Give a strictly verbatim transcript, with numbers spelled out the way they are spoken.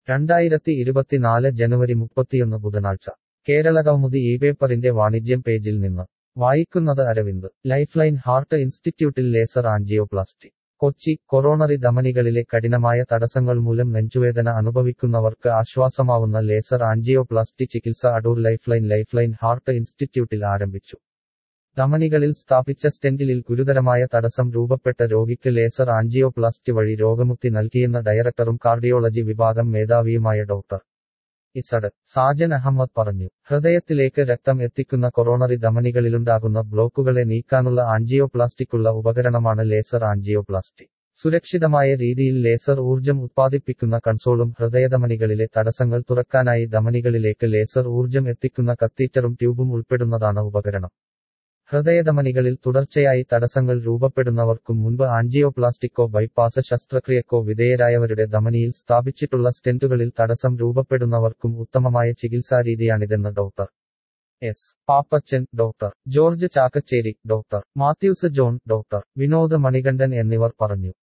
രണ്ടായിരത്തി ഇരുപത്തിനാല് ജനുവരി മുപ്പത്തിയൊന്ന് ബുധനാഴ്ച കേരളകൗമുദി ഈ പേപ്പറിന്റെ വാണിജ്യം പേജിൽ നിന്ന് വായിക്കുന്നത് അരവിന്ദ്. ലൈഫ്ലൈൻ ഹാർട്ട് ഇൻസ്റ്റിറ്റ്യൂട്ടിൽ ലേസർ ആൻജിയോപ്ലാസ്റ്റി. കൊച്ചി. കൊറോണറി ധമനികളിലെ കഠിനമായ തടസ്സങ്ങൾ മൂലം നെഞ്ചുവേദന അനുഭവിക്കുന്നവർക്ക് ആശ്വാസമാവുന്ന ലേസർ ആൻജിയോപ്ലാസ്റ്റി ചികിത്സ അടൂർ ലൈഫ്ലൈൻ ലൈഫ്ലൈൻ ഹാർട്ട് ഇൻസ്റ്റിറ്റ്യൂട്ടിൽ ആരംഭിച്ചു. ധമനികളിൽ സ്ഥാപിച്ച സ്റ്റെന്റിലിൽ ഗുരുതരമായ തടസ്സം രൂപപ്പെട്ട രോഗിക്ക് ലേസർ ആൻജിയോപ്ലാസ്റ്റി വഴി രോഗമുക്തി നൽകിയെന്ന് ഡയറക്ടറും കാർഡിയോളജി വിഭാഗം മേധാവിയുമായ ഡോക്ടർ ഇസഡ് സാജൻ അഹമ്മദ് പറഞ്ഞു. ഹൃദയത്തിലേക്ക് രക്തം എത്തിക്കുന്ന കൊറോണറി ധമനികളിലുണ്ടാകുന്ന ബ്ലോക്കുകളെ നീക്കാനുള്ള ആൻജിയോപ്ലാസ്റ്റിക്കുള്ള ഉപകരണമാണ് ലേസർ ആൻജിയോപ്ലാസ്റ്റി. സുരക്ഷിതമായ രീതിയിൽ ലേസർ ഊർജം ഉത്പാദിപ്പിക്കുന്ന കൺസോളും ഹൃദയധമനികളിലെ തടസ്സങ്ങൾ തുറക്കാനായി ധമനികളിലേക്ക് ലേസർ ഊർജം എത്തിക്കുന്ന കത്തീറ്ററും ട്യൂബും ഉൾപ്പെടുന്നതാണ് ഉപകരണം. ഹൃദയധമനികളിൽ തുടർച്ചയായി തടസ്സങ്ങൾ രൂപപ്പെടുന്നവർക്കും മുൻപ് ആൻജിയോപ്ലാസ്റ്റിക്കോ ബൈപ്പാസ് ശസ്ത്രക്രിയക്കോ വിധേയരായവരുടെ ധമനിയിൽ സ്ഥാപിച്ചിട്ടുള്ള സ്റ്റെന്റുകളിൽ തടസ്സം രൂപപ്പെടുന്നവർക്കും ഉത്തമമായ ചികിത്സാരീതിയാണിതെന്ന് doctor S Pappachan, doctor George Chakkachery, doctor Mathews John, doctor Vinod Manikandan എന്നിവർ പറഞ്ഞു.